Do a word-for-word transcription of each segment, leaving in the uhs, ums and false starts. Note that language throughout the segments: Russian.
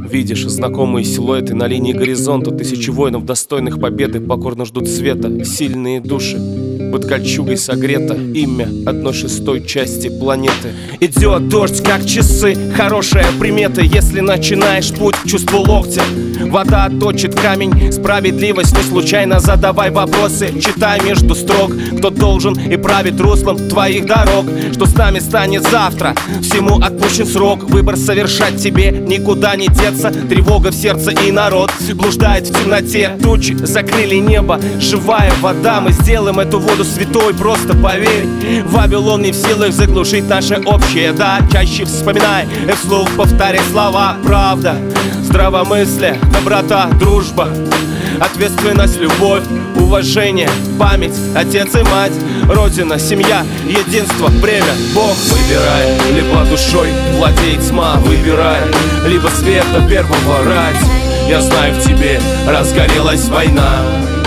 Видишь знакомые силуэты на линии горизонта. Тысячи воинов, достойных победы, покорно ждут света. Сильные души под кольчугой согрето имя одной шестой части планеты. Идет дождь, как часы, хорошая примета. Если начинаешь путь, чувство локтя. Вода точит камень, справедливость не случайно. Задавай вопросы, читай между строк. Кто должен и правит руслом твоих дорог. Что с нами станет завтра, всему отпущен срок. Выбор совершать тебе никуда не деться. Тревога в сердце и народ блуждает в темноте. Тучи закрыли небо, живая вода. Мы сделаем эту воду святой, просто поверь. Вавилон не в силах заглушить наше общее да. Чаще вспоминай и вслух повторяй слова. Правда, здравомыслие, доброта, дружба, ответственность, любовь, уважение, память, отец и мать, родина, семья, единство, время, Бог. Выбирай, либо душой владеет тьма. Выбирай, либо света первого рать. Я знаю, в тебе разгорелась война.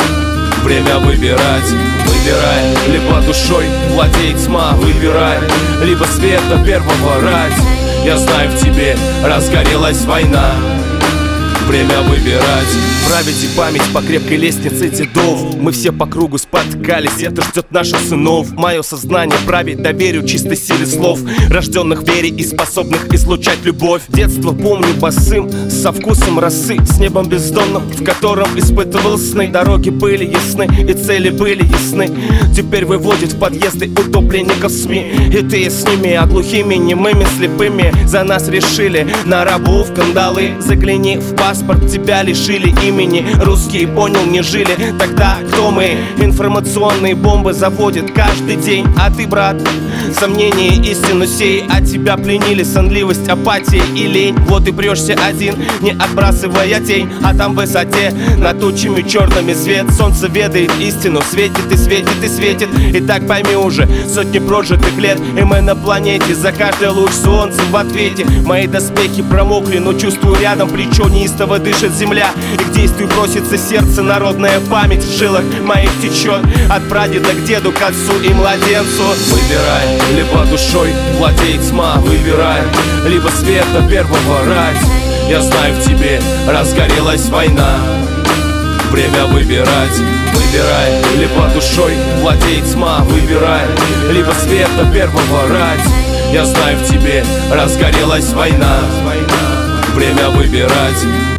Время выбирать. Выбирай, либо душой владеет тьма. Выбирай, либо света первого рать. Я знаю, в тебе разгорелась война. Время выбирать. Править и память по крепкой лестнице дедов. Мы все по кругу споткались, это ждет наших сынов. Мое сознание правит доверию чистой силе слов, рожденных в вере и способных излучать любовь. Детство помню босым, со вкусом росы, с небом бездонным, в котором испытывал сны. Дороги были ясны и цели были ясны. Теперь выводят в подъезды утопленников СМИ. И ты с ними, а глухими, немыми, слепыми за нас решили на рабу в кандалы. Загляни в паспорт, тебя лишили имени. Русские, понял, не жили. Тогда кто мы? Информационные бомбы заводят каждый день. А ты, брат, сомнения, истину сей. А тебя пленили сонливость, апатия и лень. Вот и прешься один, не отбрасывая тень. А там в высоте, над тучами черными свет. Солнце ведает истину, светит и светит и светит. И так пойми уже, сотни прожитых лет, и мы на планете. За каждый луч солнца в ответе. Мои доспехи промокли, но чувствую рядом плечо. Неистово дышит земля, и к действию просится сердце. Народная память в жилах моих течет. От прадеда к деду, к отцу и младенцу. Выбирай, либо душой владеет тьма. Выбирай, либо света первого рать. Я знаю, в тебе разгорелась война. Время выбирать. Выбирай, либо душой владеет тьма. Выбирай, либо света первого рать. Я знаю, в тебе разгорелась война. Время выбирать.